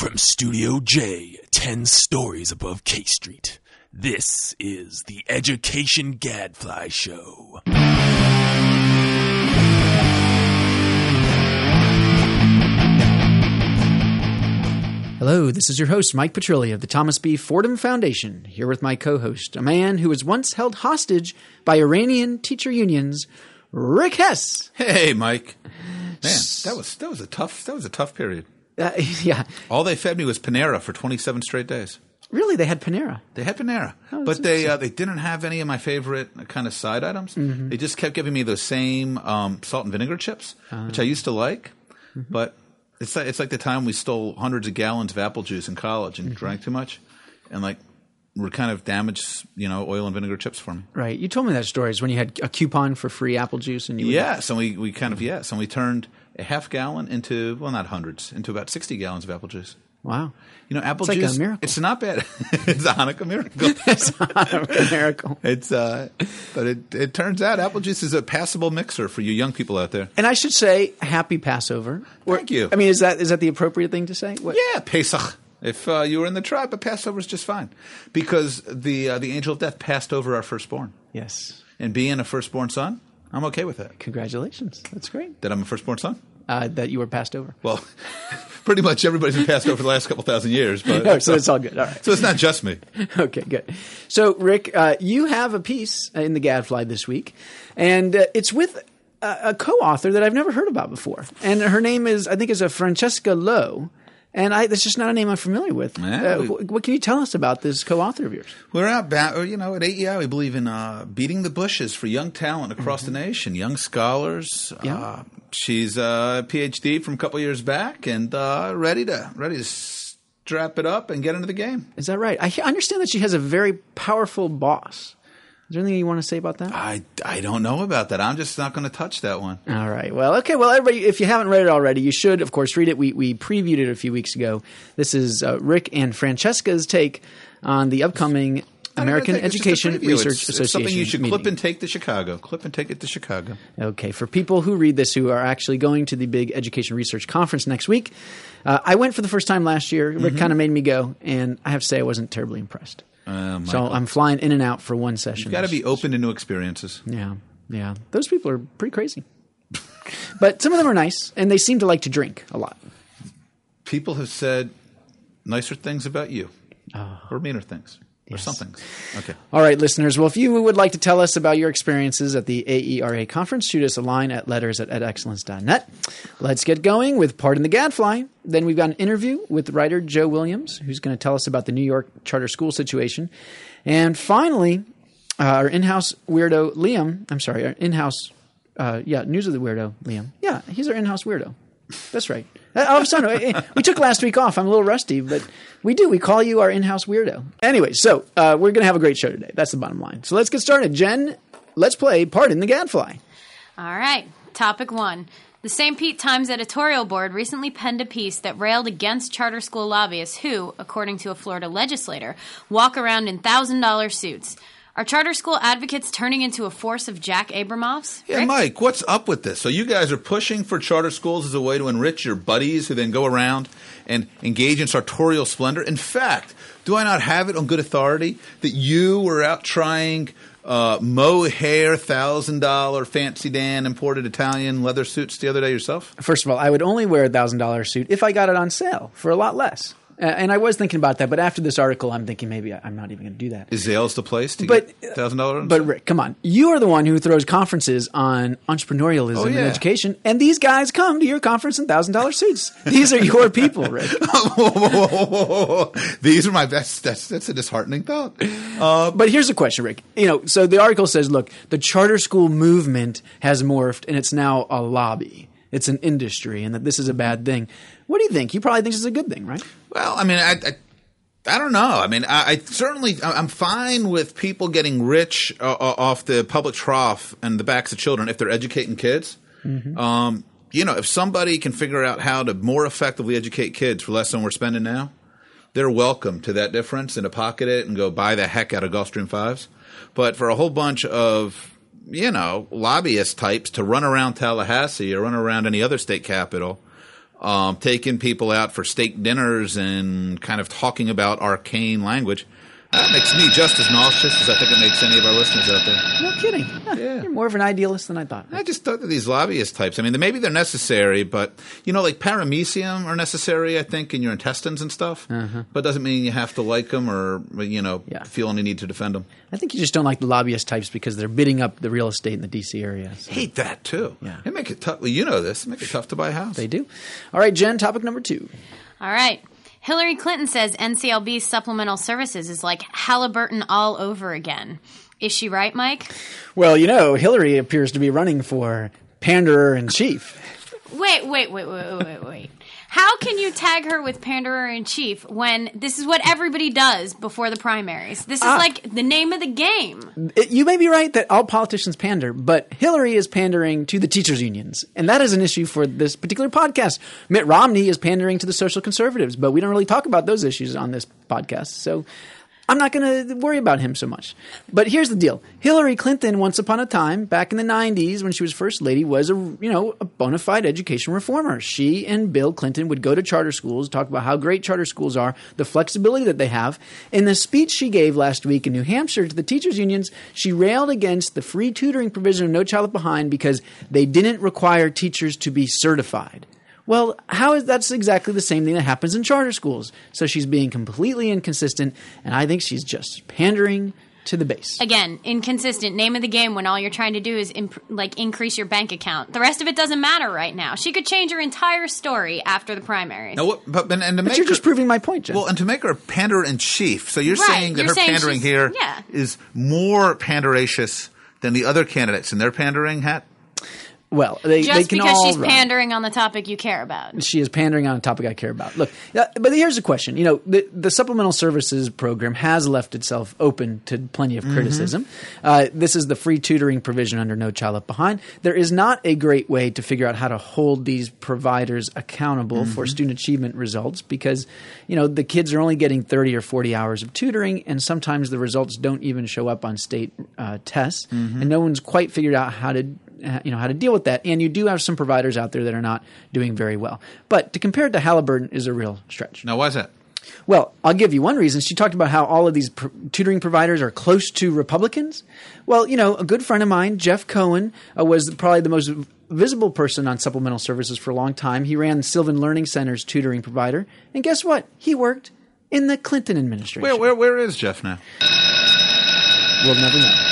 From Studio J, 10 stories above K Street, this is the Education Gadfly Show. Hello, this is your host, Mike Petrilli of the Thomas B. Fordham Foundation, here with my co-host, a man who was once held hostage by Iranian teacher unions, Rick Hess. Hey, Mike. Man, that was a tough period. Yeah. All they fed me was Panera for 27 straight days. Really? They had Panera? They had Panera. Oh, but they didn't have any of my favorite kind of side items. Mm-hmm. They just kept giving me those same salt and vinegar chips, which I used to like. Mm-hmm. But it's like the time we stole hundreds of gallons of apple juice in college and drank too much. And were kind of damaged, oil and vinegar chips for me. Right. You told me that story is when you had a coupon for free apple juice. And and we turned a half gallon into, well, not hundreds, into about 60 gallons of apple juice. Wow. Apple it's juice. Like a miracle. It's not bad. It's a Hanukkah miracle. It's a Hanukkah miracle. But it turns out apple juice is a passable mixer for you young people out there. And I should say, happy Passover. Thank you. I mean, is that the appropriate thing to say? What? Yeah, Pesach. If you were in the tribe, but Passover is just fine because the angel of death passed over our firstborn. Yes. And being a firstborn son, I'm okay with that. Congratulations. That's great. That I'm a firstborn son? That you were passed over. Well, pretty much everybody's been passed over for the last couple thousand years. But no, so it's all good. All right. So it's not just me. Okay, good. So, Rick, you have a piece in the Gadfly this week, and it's with a co-author that I've never heard about before. And her name is Francesca Lowe. And that's just not a name I'm familiar with. What can you tell us about this co-author of yours? We're out, at AEI, we believe in beating the bushes for young talent across the nation, young scholars. Yeah. She's a PhD from a couple years back and ready to strap it up and get into the game. Is that right? I understand that she has a very powerful boss. Is there anything you want to say about that? I don't know about that. I'm just not going to touch that one. All right. Well, okay. Well, everybody, if you haven't read it already, you should, of course, read it. We previewed it a few weeks ago. This is Rick and Francesca's take on the upcoming American Education Research Association. It's something you should meeting. clip and take to Chicago. Clip and take it to Chicago. Okay. For people who read this who are actually going to the big Education Research Conference next week, I went for the first time last year. Rick kind of made me go, and I have to say I wasn't terribly impressed. So I'm flying in and out for one session. You've got to be open to new experiences. Yeah. Those people are pretty crazy. But some of them are nice, and they seem to like to drink a lot. People have said nicer things about you, or meaner things, or some things. Okay. All right, listeners. Well, if you would like to tell us about your experiences at the AERA conference, shoot us a line at letters@edexcellence.net. Let's get going with Pardon the Gadfly. Then we've got an interview with writer Joe Williams, who's going to tell us about the New York charter school situation. And finally, our in-house weirdo Liam. I'm sorry, our in-house News of the Weirdo Liam. Yeah, he's our in-house weirdo. That's right. All of a sudden, we took last week off. I'm a little rusty, but we do. We call you our in-house weirdo. Anyway, so we're going to have a great show today. That's the bottom line. So let's get started. Jen, let's play Pardon the Gadfly. All right. Topic 1. The St. Pete Times editorial board recently penned a piece that railed against charter school lobbyists who, according to a Florida legislator, walk around in $1,000 suits. Are charter school advocates turning into a force of Jack Abramoffs? Yeah, Rick? Mike, what's up with this? So you guys are pushing for charter schools as a way to enrich your buddies who then go around and engage in sartorial splendor? In fact, do I not have it on good authority that you were out trying mohair $1,000 Fancy Dan imported Italian leather suits the other day yourself? First of all, I would only wear a $1,000 suit if I got it on sale for a lot less. And I was thinking about that, but after this article, I'm thinking maybe I'm not even going to do that. Is Zales the place to get $1,000? But Rick, come on. You are the one who throws conferences on entrepreneurialism and education, and these guys come to your conference in $1,000 suits. These are your people, Rick. Whoa. These are my best. That's a disheartening thought. But here's the question, Rick. So the article says, look, the charter school movement has morphed, and it's now a lobby. It's an industry, and that this is a bad thing. What do you think? You probably think it's a good thing, right? Well, I mean, I don't know. I mean, I'm fine with people getting rich off the public trough and the backs of children if they're educating kids. Mm-hmm. If somebody can figure out how to more effectively educate kids for less than we're spending now, they're welcome to that difference and to pocket it and go buy the heck out of Gulfstream 5s. But for a whole bunch of lobbyist types to run around Tallahassee or run around any other state capital taking people out for steak dinners and kind of talking about arcane language. That makes me just as nauseous as I think it makes any of our listeners out there. No kidding. Yeah. You're more of an idealist than I thought. I just thought that these lobbyist types, I mean, maybe they're necessary, but, like paramecium are necessary, I think, in your intestines and stuff. But doesn't mean you have to like them or, feel any need to defend them. I think you just don't like the lobbyist types because they're bidding up the real estate in the D.C. area. So. Hate that, too. Yeah. They make it tough. Well, you know this. They make it tough to buy a house. They do. All right, Jen, topic number 2. All right. Hillary Clinton says NCLB supplemental services is like Halliburton all over again. Is she right, Mike? Well, Hillary appears to be running for panderer-in-chief. Wait. How can you tag her with panderer-in-chief when this is what everybody does before the primaries? This is like the name of the game. You may be right that all politicians pander, but Hillary is pandering to the teachers' unions. And that is an issue for this particular podcast. Mitt Romney is pandering to the social conservatives, but we don't really talk about those issues on this podcast. So I'm not going to worry about him so much. But here's the deal. Hillary Clinton, once upon a time, back in the 90s when she was first lady, was a bona fide education reformer. She and Bill Clinton would go to charter schools, talk about how great charter schools are, the flexibility that they have. In the speech she gave last week in New Hampshire to the teachers' unions, she railed against the free tutoring provision of No Child Left Behind because they didn't require teachers to be certified. Well, that's exactly the same thing that happens in charter schools. So she's being completely inconsistent, and I think she's just pandering to the base. Again, inconsistent. Name of the game when all you're trying to do is increase your bank account. The rest of it doesn't matter right now. She could change her entire story after the primaries. No, but you're just proving my point, Jeff. Well, and to make her a panderer-in-chief. So you're Right, saying that you're her saying pandering here is more panderacious than the other candidates in their pandering hat? Well, they can because all she's run. pandering on the topic you care about. She is pandering on a topic I care about. Look, but here's the question. The supplemental services program has left itself open to plenty of criticism. This is the free tutoring provision under No Child Left Behind. There is not a great way to figure out how to hold these providers accountable for student achievement results because, the kids are only getting 30 or 40 hours of tutoring, and sometimes the results don't even show up on state tests, and no one's quite figured out how to deal with that. And you do have some providers out there that are not doing very well. But to compare it to Halliburton is a real stretch. Now, why is that? Well, I'll give you one reason. She talked about how all of these tutoring providers are close to Republicans. Well, a good friend of mine, Jeff Cohen, was probably the most visible person on supplemental services for a long time. He ran Sylvan Learning Center's tutoring provider. And guess what? He worked in the Clinton administration. Where is Jeff now? We'll never know.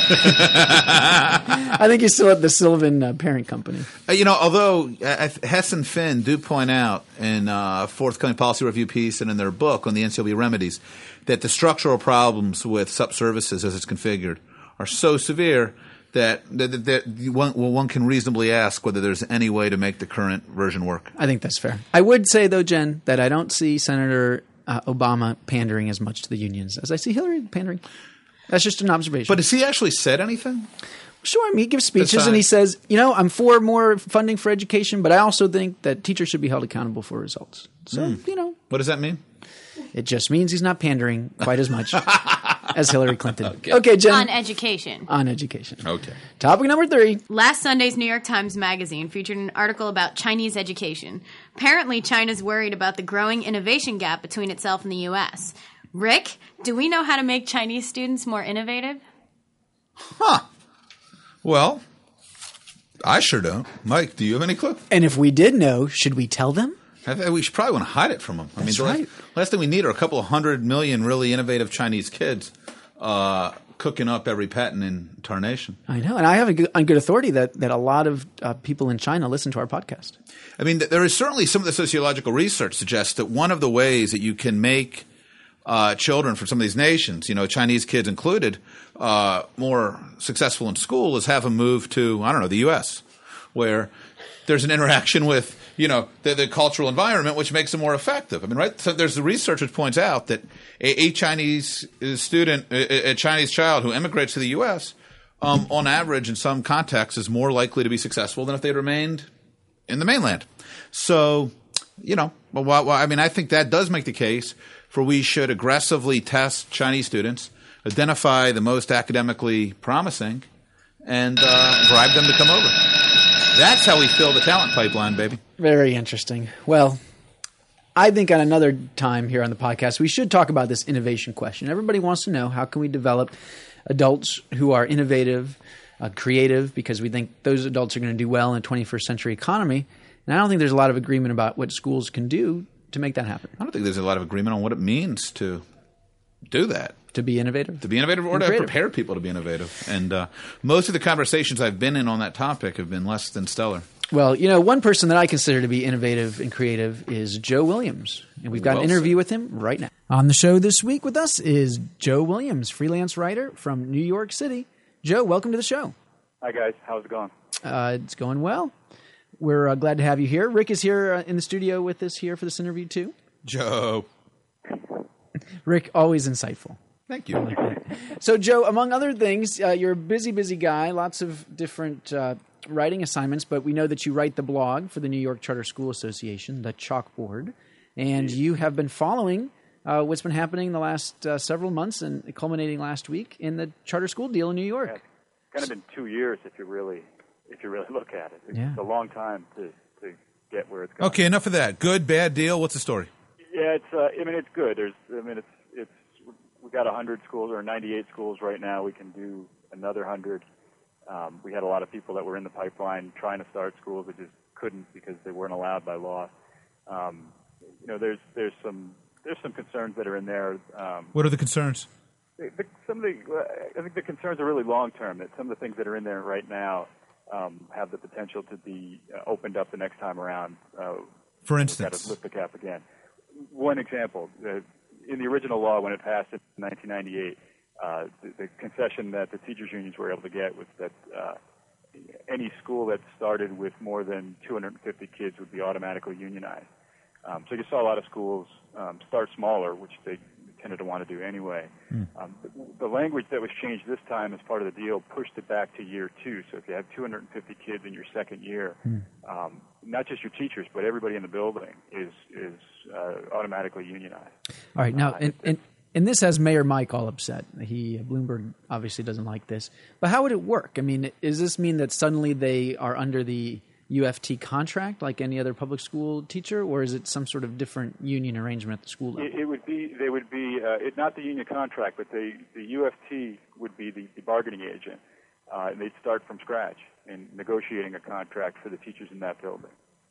I think he's still at the Sylvan parent company. Although Hess and Finn do point out in a forthcoming policy review piece and in their book on the NCLB remedies that the structural problems with SUP services as it's configured are so severe that one can reasonably ask whether there's any way to make the current version work. I think that's fair. I would say, though, Jen, that I don't see Senator Obama pandering as much to the unions as I see Hillary pandering. That's just an observation. But has he actually said anything? Sure. He gives speeches and he says, I'm for more funding for education, but I also think that teachers should be held accountable for results. So, What does that mean? It just means he's not pandering quite as much as Hillary Clinton. Okay, Jen. On education. On education. Okay. Topic number 3. Last Sunday's New York Times Magazine featured an article about Chinese education. Apparently, China's worried about the growing innovation gap between itself and the U.S. Rick, do we know how to make Chinese students more innovative? Well, I sure don't. Mike, do you have any clue? And if we did know, should we tell them? We should probably want to hide it from them. That's right. Last thing we need are a couple of 100 million really innovative Chinese kids cooking up every patent in tarnation. I know. And I have on good authority that a lot of people in China listen to our podcast. I mean, there is certainly some of the sociological research suggests that one of the ways that you can make children from some of these nations, Chinese kids included, more successful in school is have them move to, the U.S., where there's an interaction with, the cultural environment, which makes them more effective. I mean, right? So there's the research which points out that a Chinese student, a Chinese child who immigrates to the U.S., on average, in some contexts, is more likely to be successful than if they'd remained in the mainland. So, I think that does make the case for we should aggressively test Chinese students, identify the most academically promising, and bribe them to come over. That's how we fill the talent pipeline, baby. Very interesting. Well, I think on another time here on the podcast, we should talk about this innovation question. Everybody wants to know, how can we develop adults who are innovative, creative, because we think those adults are going to do well in a 21st century economy. And I don't think there's a lot of agreement about what schools can do to make that happen. I don't think there's a lot of agreement on what it means to do that. To be innovative? To be innovative or to prepare people to be innovative. And most of the conversations I've been in on that topic have been less than stellar. Well, one person that I consider to be innovative and creative is Joe Williams. And we've got an interview with him right now. On the show this week with us is Joe Williams, freelance writer from New York City. Joe, welcome to the show. Hi, guys. How's it going? It's going well. We're glad to have you here. Rick is here in the studio with us here for this interview, too. Joe. Rick, always insightful. Thank you. So, Joe, among other things, you're a busy guy, lots of different writing assignments, but we know that you write the blog for the New York Charter School Association, the Chalkboard, and you have been following what's been happening the last several months and culminating last week in the charter school deal in New York. Yeah, it's kind of been 2 years if you really look at it. It's a long time to get where it's going. Okay, enough of that. Good, bad deal. What's the story? Yeah, it's good. We've got 100 schools or 98 schools right now. We can do another 100. We had a lot of people that were in the pipeline trying to start schools that just couldn't because they weren't allowed by law. There's some concerns that are in there. What are the concerns? I think the concerns are really long term. That some of the things that are in there right now have the potential to be opened up the next time around. For instance, we've got to lift the cap again. One example. In the original law, when it passed in 1998, the concession that the teachers' unions were able to get was that any school that started with more than 250 kids would be automatically unionized. So you saw a lot of schools start smaller, which they tended to want to do anyway. The language that was changed this time as part of the deal pushed it back to year 2. So if you have 250 kids in your second year, not just your teachers, but everybody in the building is automatically unionized. All right. Now, and this has Mayor Mike all upset. Bloomberg obviously doesn't like this. But how would it work? I mean, does this mean that suddenly they are under the UFT contract like any other public school teacher, or is it some sort of different union arrangement at the school level? They would be not the union contract, but the UFT would be the bargaining agent, and they'd start from scratch in negotiating a contract for the teachers in that building.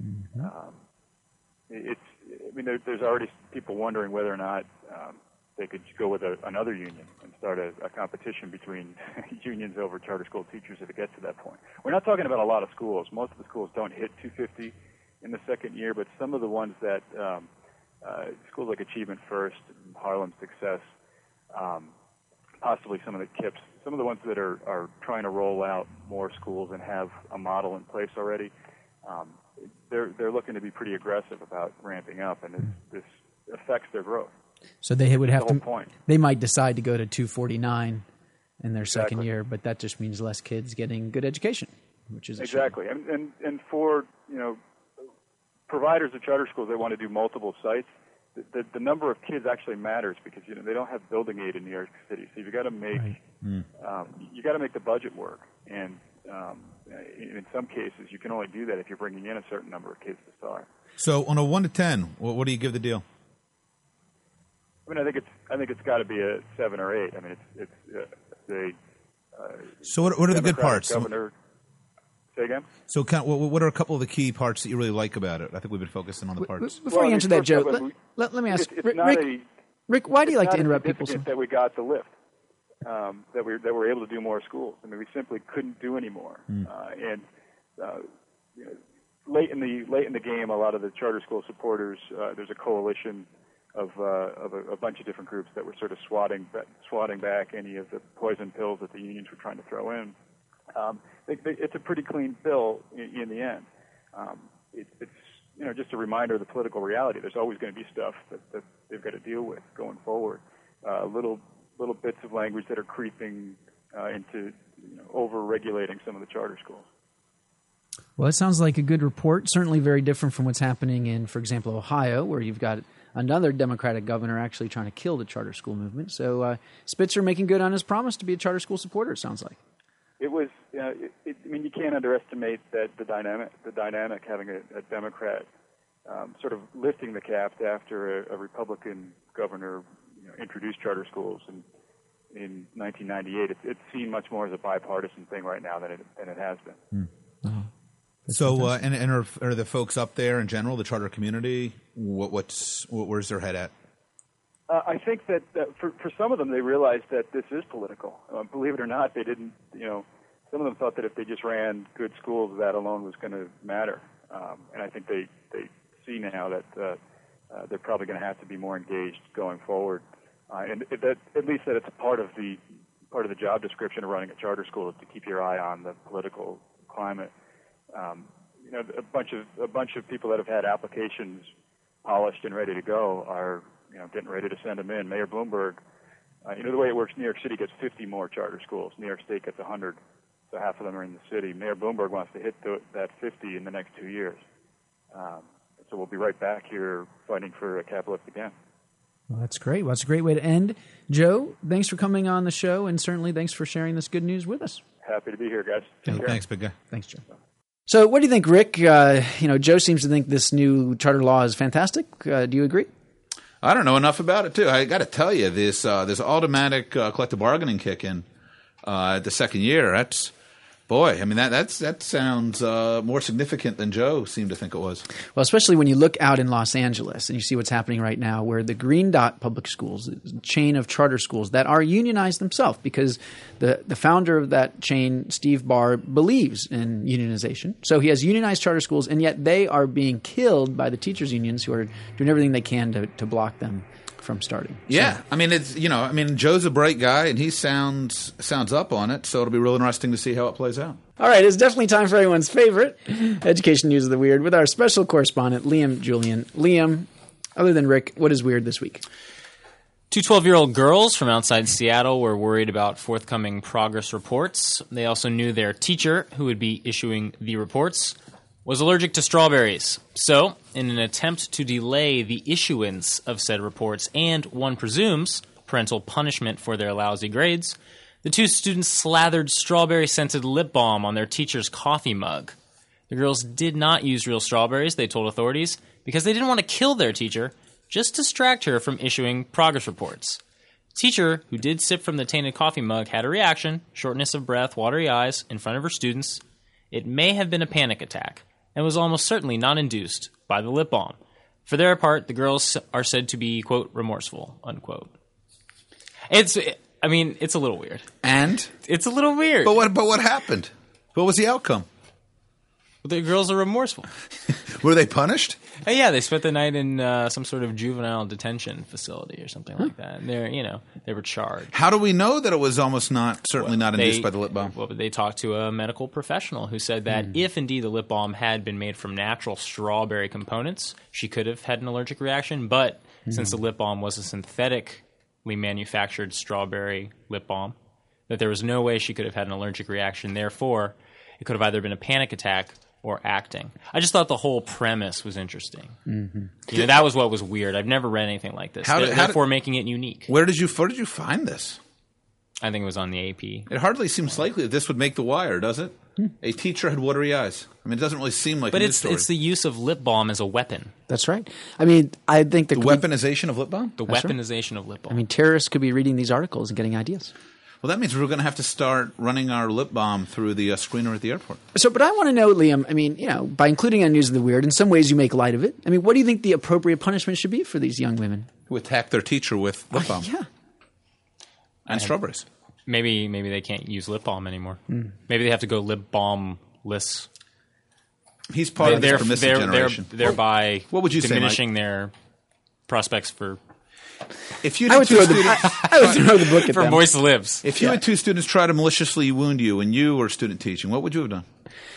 There's already people wondering whether or not they could go with another union and start a competition between unions over charter school teachers if it gets to that point. We're not talking about a lot of schools. Most of the schools don't hit 250 in the second year, but some of the ones that schools like Achievement First, Harlem Success, possibly some of the KIPS, some of the ones that are trying to roll out more schools and have a model in place already, they're looking to be pretty aggressive about ramping up, and this affects their growth. So they would have to. Point. They might decide to go to 249 in their second year, but that just means less kids getting good education, which is exactly. And for providers of charter schools that want to do multiple sites, the number of kids actually matters because they don't have building aid in New York City, so you've got to make you got to make the budget work, and in some cases you can only do that if you're bringing in a certain number of kids to start. So on a 1 to 10, what do you give the deal? I think it's got to be a 7 or 8. I mean, So what are the good parts? Governor, say again. So what are a couple of the key parts that you really like about it? I think we've been focusing on the parts. Before you answer that, Joe, let me ask Rick, why do you like to interrupt people? It's not that we got the lift, that we're able to do more schools. I mean, we simply couldn't do any more. Late in the game, a lot of the charter school supporters, there's a coalition of a bunch of different groups that were sort of swatting back any of the poison pills that the unions were trying to throw in. It's a pretty clean bill in the end. It's just a reminder of the political reality. There's always going to be stuff that they've got to deal with going forward. Little bits of language that are creeping into over-regulating some of the charter schools. Well, it sounds like a good report. Certainly very different from what's happening in, for example, Ohio, where you've got another Democratic governor actually trying to kill the charter school movement. So Spitzer making good on his promise to be a charter school supporter, it sounds like. It was you can't underestimate that the dynamic having a Democrat sort of lifting the caps after a Republican governor introduced charter schools in 1998. It's seen much more as a bipartisan thing right now than it has been. So, and are the folks up there in general, the charter community, where's their head at? I think that for some of them, they realized that this is political. Believe it or not, they didn't. Some of them thought that if they just ran good schools, that alone was going to matter. And I think they see now that they're probably going to have to be more engaged going forward. And that at least that it's part of the job description of running a charter school is to keep your eye on the political climate. A bunch of people that have had applications polished and ready to go are getting ready to send them in. Mayor Bloomberg, the way it works, New York City gets 50 more charter schools. New York State gets 100, so half of them are in the city. Mayor Bloomberg wants to hit that 50 in the next 2 years. So we'll be right back here fighting for a cap lift again. Well, that's great. Well, that's a great way to end. Joe, thanks for coming on the show, and certainly thanks for sharing this good news with us. Happy to be here, guys. Thanks, big guy. Thanks, Joe. So what do you think, Rick? Joe seems to think this new charter law is fantastic. Do you agree? I don't know enough about it, too. I got to tell you, this automatic collective bargaining kick in at the second year, that sounds more significant than Joe seemed to think it was. Well, especially when you look out in Los Angeles and you see what's happening right now, where the Green Dot Public Schools, a chain of charter schools that are unionized themselves, because the founder of that chain, Steve Barr, believes in unionization. So he has unionized charter schools, and yet they are being killed by the teachers' unions who are doing everything they can to block them from starting. Yeah. So. Joe's a bright guy, and he sounds up on it, so it'll be real interesting to see how it plays out. All right, it's definitely time for everyone's favorite education news of the weird with our special correspondent, Liam Julian. Liam, other than Rick, what is weird this week? 2 12-year-old girls from outside Seattle were worried about forthcoming progress reports. They also knew their teacher, who would be issuing the reports, was allergic to strawberries. So, in an attempt to delay the issuance of said reports and, one presumes, parental punishment for their lousy grades, the 2 students slathered strawberry-scented lip balm on their teacher's coffee mug. The girls did not use real strawberries, they told authorities, because they didn't want to kill their teacher, just distract her from issuing progress reports. The teacher, who did sip from the tainted coffee mug, had a reaction, shortness of breath, watery eyes, in front of her students. It may have been a panic attack, and was almost certainly not induced by the lip balm. For their part, the girls are said to be, quote, remorseful, unquote. It's a little weird. And? It's a little weird. But what happened? What was the outcome? The girls are remorseful. Were they punished? Yeah, they spent the night in some sort of juvenile detention facility or something like that. And they were charged. How do we know that it was almost not induced by the lip balm? Well, they talked to a medical professional who said that if indeed the lip balm had been made from natural strawberry components, she could have had an allergic reaction. But since the lip balm was a synthetically manufactured strawberry lip balm, that there was no way she could have had an allergic reaction. Therefore, it could have either been a panic attack or acting. I just thought the whole premise was interesting. Mm-hmm. That was what was weird. I've never read anything like this. Therefore, making it unique. Where did you find this? I think it was on the AP. It hardly seems likely that this would make the wire, does it? A teacher had watery eyes. I mean, it doesn't really seem like. But it's the use of lip balm as a weapon. That's right. I mean, I think the weaponization of lip balm. The weaponization of lip balm. I mean, terrorists could be reading these articles and getting ideas. Well, that means we're going to have to start running our lip balm through the screener at the airport. So, but I want to know, Liam, I mean, by including on News of the Weird, in some ways you make light of it. I mean, what do you think the appropriate punishment should be for these young women? Who attack their teacher with lip balm. Yeah. And strawberries. Maybe they can't use lip balm anymore. Maybe they have to go lip balm-less. He's part of this permissive generation. Thereby what would you diminishing say, their prospects for... I would throw the book at for them. moist lips. If you had 2 students try to maliciously wound you and you were student teaching, what would you have done?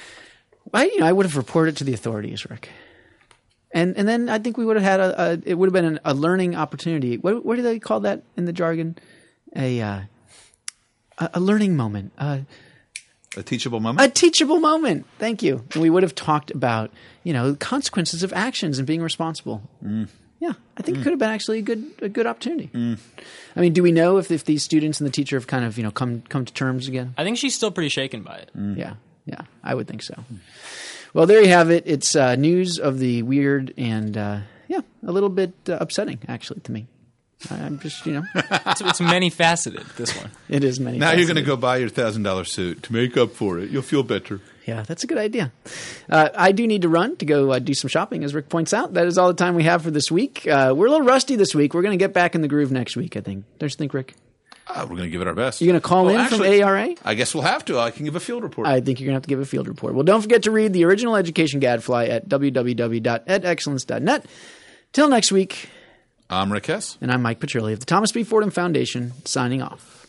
I would have reported it to the authorities, Rick. And then I think we would have had it would have been a learning opportunity. What do they call that in the jargon? A learning moment. A teachable moment? A teachable moment. Thank you. And we would have talked about, consequences of actions and being responsible. Yeah, I think it could have been actually a good opportunity. I mean, do we know if these students and the teacher have kind of come to terms again? I think she's still pretty shaken by it. Yeah, I would think so. Well, there you have it. It's news of the weird and a little bit upsetting actually to me. I'm just It's many faceted. This one. it is many. Now you're going to go buy your $1,000 suit to make up for it. You'll feel better. Yeah, that's a good idea. I do need to run to go do some shopping, as Rick points out. That is all the time we have for this week. We're a little rusty this week. We're going to get back in the groove next week, I think. Don't you think, Rick? We're going to give it our best. You're going to call in from ARA? I guess we'll have to. I can give a field report. I think you're going to have to give a field report. Well, don't forget to read the original Education Gadfly at www.edexcellence.net. Till next week. I'm Rick Hess. And I'm Mike Petrilli of the Thomas B. Fordham Foundation, signing off.